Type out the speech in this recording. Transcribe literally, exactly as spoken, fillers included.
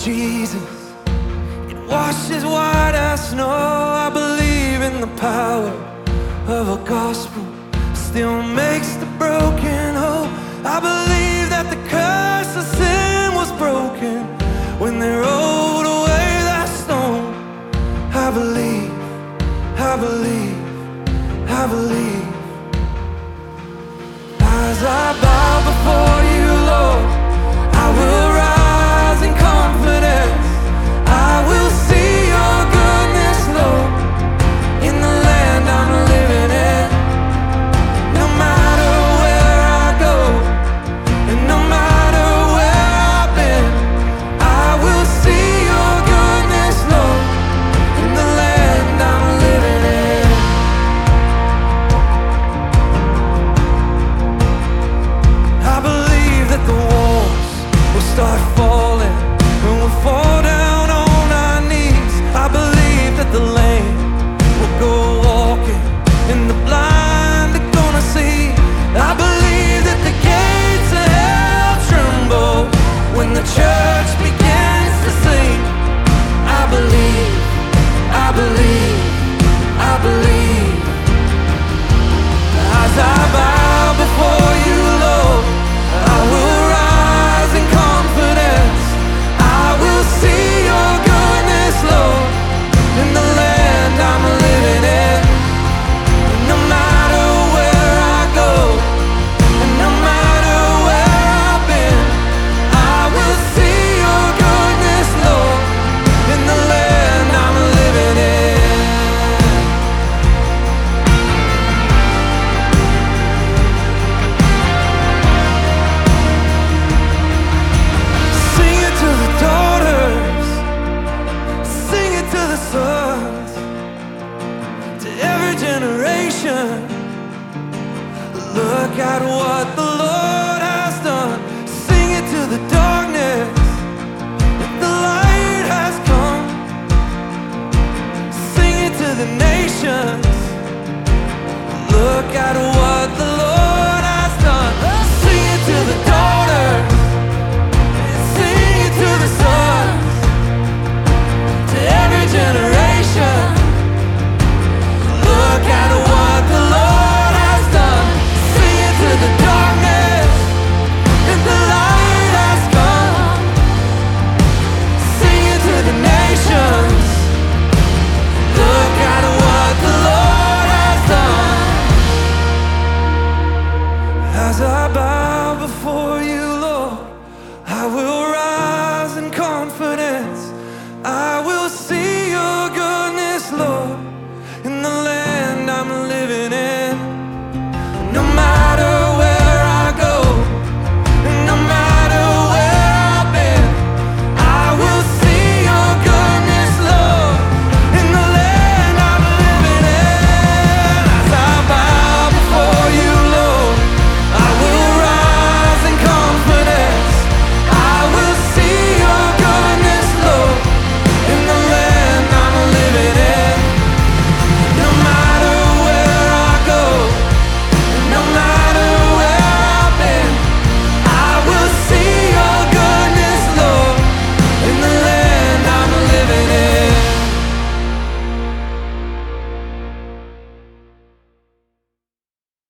Jesus, it washes white as snow. I believe in the power of a gospel, still makes the broken whole. I believe that the curse of sin was broken when they rolled away that stone. I believe, I believe, I believe. As I bow before you, Lord, I will rise in confidence. I will see your goodness, Lord, in the land I'm living in. No matter where I go, and no matter where I've been, I will see your goodness, Lord, in the land I'm living in. I believe that the walls will start falling when we fall down on our knees. I believe that the lame will go walking and the blind are gonna see. I believe that the gates of hell tremble when the church begins to sing. I believe, I believe, I believe. As I bow before you, Lord, I will rise in confidence. I will see your goodness, Lord, in the land I'm living in. No matter where I go, and no matter where I've been, I will see your goodness, Lord, in the land I'm living in. Sing it to the daughters, sing it to the sons, to every generation. Look at what the Lord has done. Sing it to the darkness, that the light has come. Sing it to the nations,